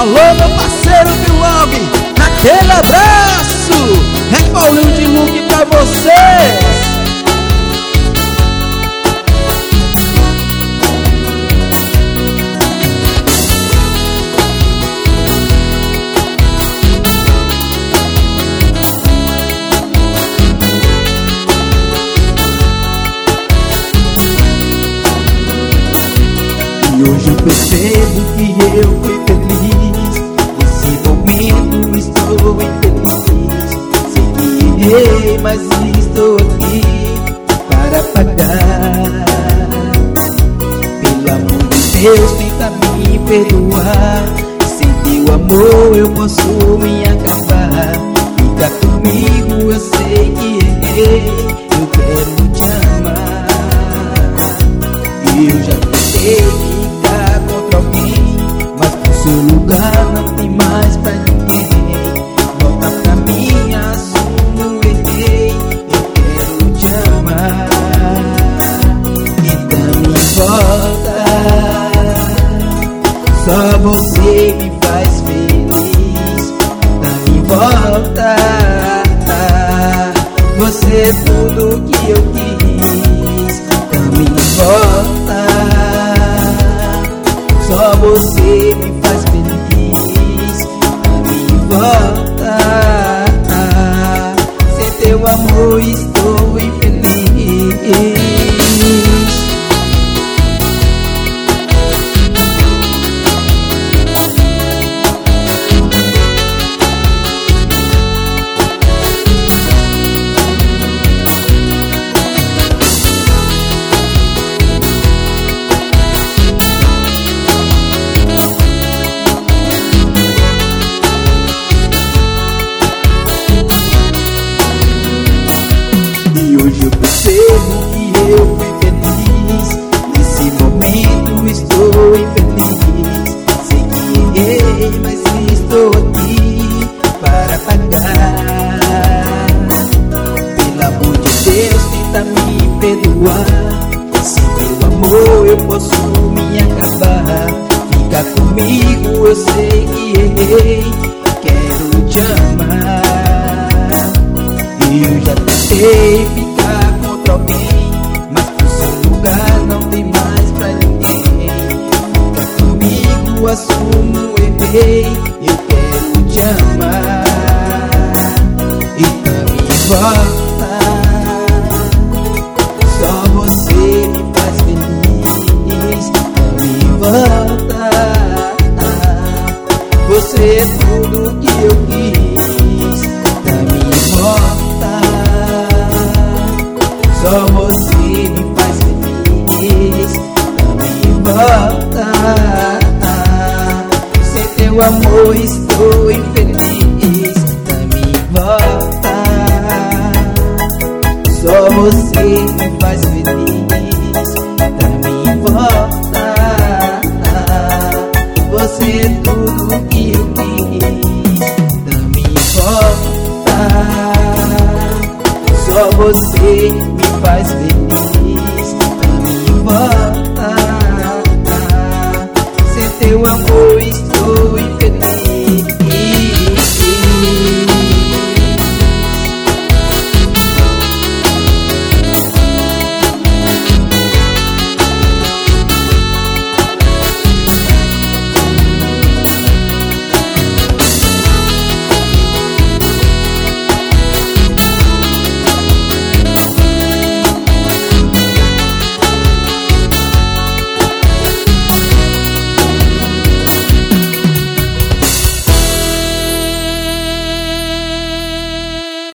Alô, meu parceiro Vlog, aquele abraço. É Paulinho de Luque pra vocês. E hoje eu percebo que eu fui feliz. Nesse momento estou infeliz. Sei que errei, mas estou aqui para pagar. Pelo amor de Deus, tenta me perdoar. Sem teu amor eu posso me acabar. Fica comigo, eu sei que errei. Eu quero te amar. Eu já tentei contra alguém, mas no seu lugar não tem mais pra ninguém. Volta pra mim, assumo, errei. Eu quero te amar. Então me volta. Só você me faz feliz. Então me volta. Você é tudo que eu quis. Então me volta. Só você me faz feliz. Me volta. Sem teu amor estou infeliz. E hoje eu percebo que eu fui feliz. Nesse momento estou infeliz. Sei que errei, mas estou aqui para pagar. Pelo amor de Deus, tenta me perdoar. Sem teu amor eu posso me acabar. Fica comigo, eu sei que errei. Quero te amar. Eu já tentei ficar contra alguém, mas no seu lugar não tem mais pra ninguém. Fica comigo, assumo, errei. Eu quero te amar. Então me volta. Só você me faz feliz. Então me volta. Você é tudo que eu quis. Então me volta. Só você me faz feliz. Me volta. Sem teu amor estou infeliz. Me volta. Só você me faz feliz. Me volta. Você é tudo que eu quis. Me volta. Só você me faz feliz. Me volta. Sem teu amor